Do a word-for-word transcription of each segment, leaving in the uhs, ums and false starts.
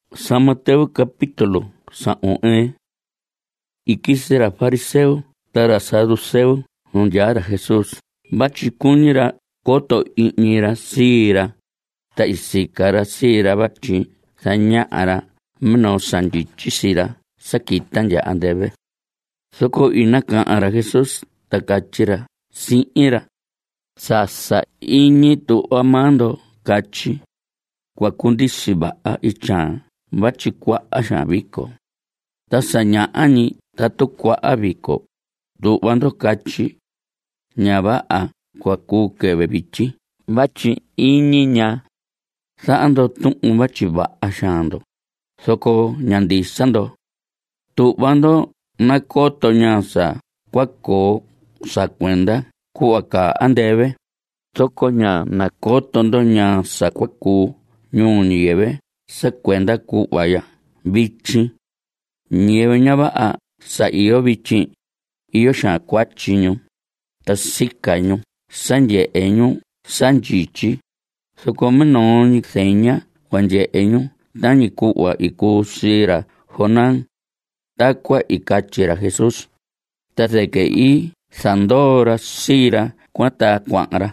San Mateo capítulo sa'o'en. Ikisera fariseo tara saduceo nonyara Jesús. Bachikunira koto iñira sira. Ta isikara sira bachi saña'ara mno sanjichisira sakitan ya andebe. Soko inaka'ara Jesús takachira si'ira. Sasa iñi tu amando kachi. Kwakundi ba'a ichan. Bachi kwa'a shabiko. Tasaña'ani tatu kwa'a biko. Tu wando kachi. Ñaba'a kwakuke bebichi. Bachi iñi ña. Saando tu'u bachi ba'a shando. Soko ñandisando. Tu wando nakoto ñasa kwako sakwenda kuaka andebe. Soko ña nakoto ndo ñasa kwaku ñunieve sakwenda kuwaya bichi. Nieve ñaba'a sa iyo bichi. Iyo sha kwachiño. Tasikaño. Sanye'eño. Sanjichi. Soko menoni seña wanye'eño. Tani kuwa ikusira honan. Takwa ikachira Jesús. Taseke i sandora sira kwata kwara.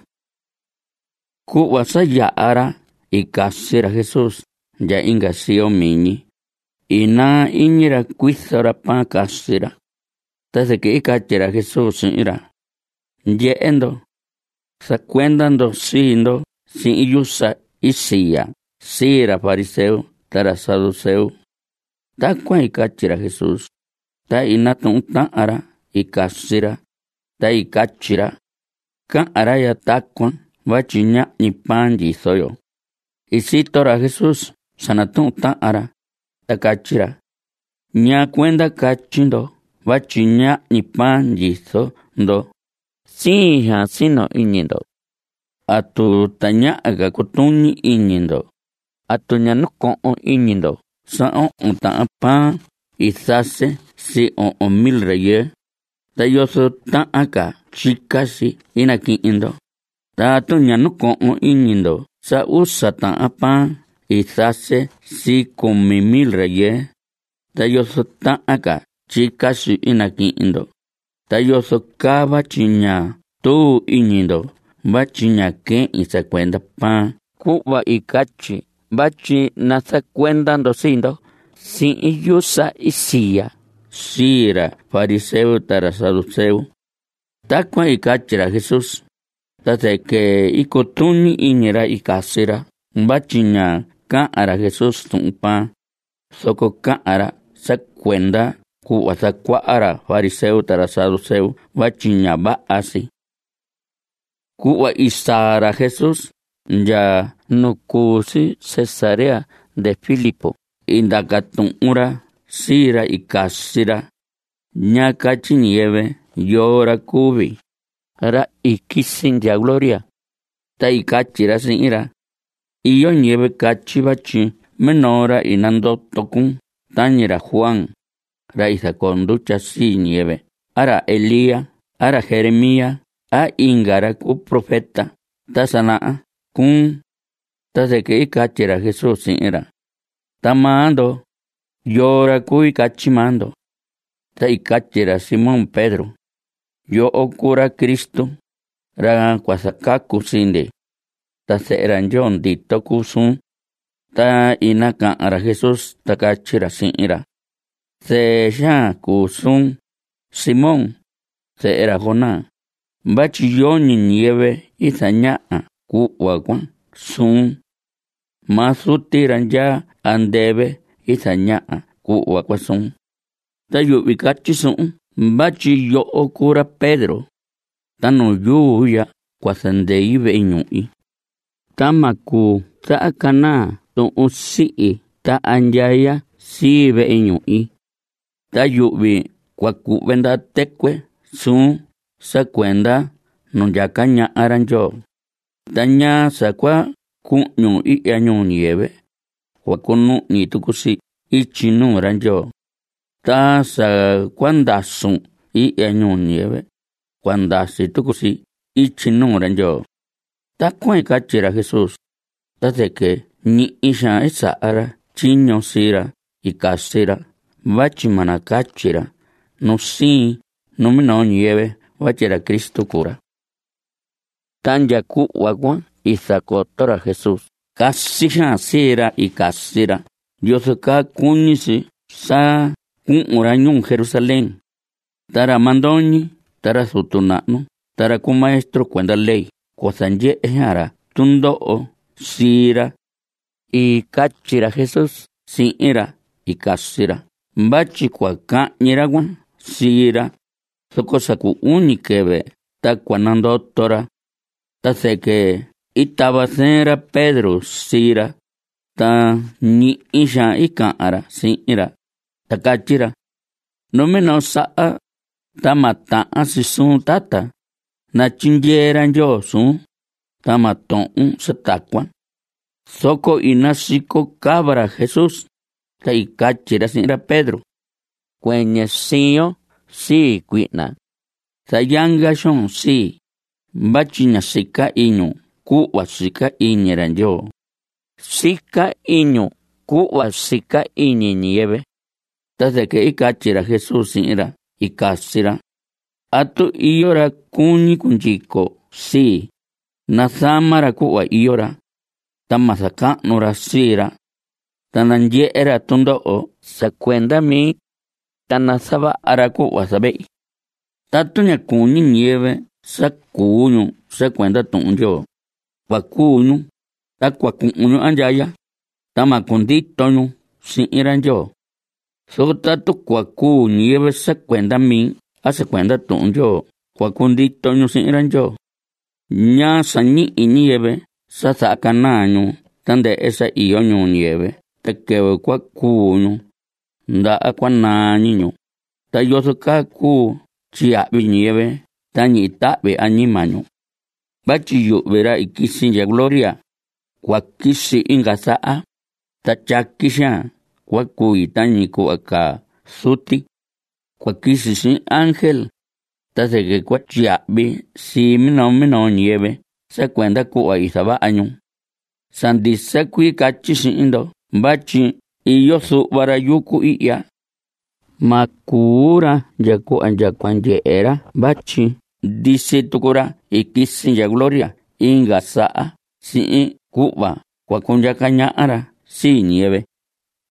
Kuwa saya'ara ikasira Jesús. Ya inga siyo miñi. Ina iñira kuisara pa kasira. Taseke ikachira Jesús ira. Yeendo. Sakwendando sindo. Sin iyusa isiya. Sira fariseo. Tara saduceo. Takwa ikachira Jesús. Ta inatun ta'ara ikasira. Ta ikachira. Ka'ara ya takwa. Bachiña ni panji soyo. Isitora Jesús. Sanatun ta'ara. Takachira. Ña kwenda kachindo. Bachiña ni panji sondo. Sija sino iñindo. Atu taña aga kutuni iñindo. Atu ña nuko'o iñindo. Sa'o uta pa isase si o mil reye. Ta yoso ta'aka chikasi inakiindo. Ta atu ña nuko'o iñindo. Sa usa ta'a pa isase si kumi mil reye. Ta yoso ta'aka chikasi inakiindo. Ta yoso kaba chiña tu iñindo. Bachiña ke isa kwenda pa. Kuwa ikachi. Bachi nasa kwenda ndosindo. Sin iyusa isiya. Sira fariseo tara saduceo. Takwa ikachira Jesús. Taseke ikotuni iñira ikasira. Bachiña ka'ara Jesús tumpa. Soko ka'ara sa kwenda. Kuwa sa kwa'ara fariseo tara saduceo. Bachiña ba'asi. Kuwa isara Jesús. Ya nukusi Cesarea de Filipo. Indagatunura sira ikasira. Ñakachi nieve yora kubi. Ra ikisin ya gloria. Ta ikachira sinira. Iyo nieve kachi bachi. Menora inando tokun. Tañira Juan. Ra isa conducha si nieve. Ara Elía. Ara Jeremía. A ingara ku profeta. Ta sanaa. Kun. Ta seke ikachira Jesús sinira. Tamando. Yora ku ikachimando. Ta ikachira Simón Pedro. Yo okura Cristo. Ra kwasakaku sinde. Ta seran yon dito kusun. Ta inaka'ara Jesús takachira sinira. Se ya kusun. Simón. Se era Jonás. Bachi yoni nieve isaña'a kuwakwan sun. Masutiran ya andebe isaña'a kuwakwan sun. Ta yubikachi sun. Bachi yo okura Pedro. Tano yuya kwasande ibe iñu'i. Tamaku ta akana to usi'i ta anjaya sibe iñu'i. Ta yubi kwakubenda tekwe sun. Sa kwenda no yaka ña'aran yo. Taña sakwa ku'ñu i'yañu nieve. Wakunu ni tukusi ichinu ran yo. Ta sa kwandasun i'yañu nieve. Kwandasi tukusi ichinu ran yo. Ta kwen kachira Jesús. Ta de que ni isha esa ara chiño sira y casera, bachi manacachira, no si, no me no nieve, bachera Cristo cura. Tan yaku wagua y sacotora Jesús, casi sira y casera, yo saca cuñisi, sa, un uraño Jerusalén, tara mandoni, tara sutunano, tara ku maestro cuenta ley, cuasanje ejara, tundo o, sira, y cachira Jesús, sin ira y casira. Bachi cuaca niraguan, sira, socosacu unikebe, ta cuanando tora, ta seque, itabacera Pedro, sira, ta ni isha y cara, sin ira, ta cachira. No menos saa, ta mata si sun tata, na chingeran yo sun, ta maton un setacuan. Soco y nasico cabra Jesús, ta y cachira sin ira Pedro. Cueñecillo, sí, cuina. Sayanga son, sí. Bachina sika inu, kuwa sika iñeran yo. Sika iñu, kuwa sika iñi nieve. Tase que y cachira Jesús sin ira, y casira. Atu iyora kuni kunjiko, sí. Nasamara kuwa iyora. Tamasaka nora sira. Tananje era tundo o, se cuenta mi. Tanasaba araku wasabe. Tatunya kuni nieve, sa kuñu, se cuenta tunjo. Wakuñu, ta kwakuñu anjaya. Tama kunditoñu, sin iranjo. So tatu kwaku nieve se cuenta mi, hace cuenta tunjo. Kwakunditoñu sin iranjo. Nya sani y nieve, sa sakanañu, tande esa ioñu nieve. Te kewe kwakuñu. Nda akwana niño. Ta yosoka ku chiabi nieve. Ta ni tabe animaño. Bachi yo vera ikisi ya gloria. Kwa kisi ingasaa. Ta chakisha. Kwa kui tani ku aka suti. Kwa kisi sin ángel. Ta seke kwa chiabi. Si mino mino nieve. Se cuenta ku a isaba año. Sandisa kui kachisi indo. Bachi. Iyo su barayuku iya. Makura yaku anjakwanje era. Bachi. Dice tukura ikisi ya gloria. Inga saa. Si kuba. Kwa kunja kanya ara. Si nieve.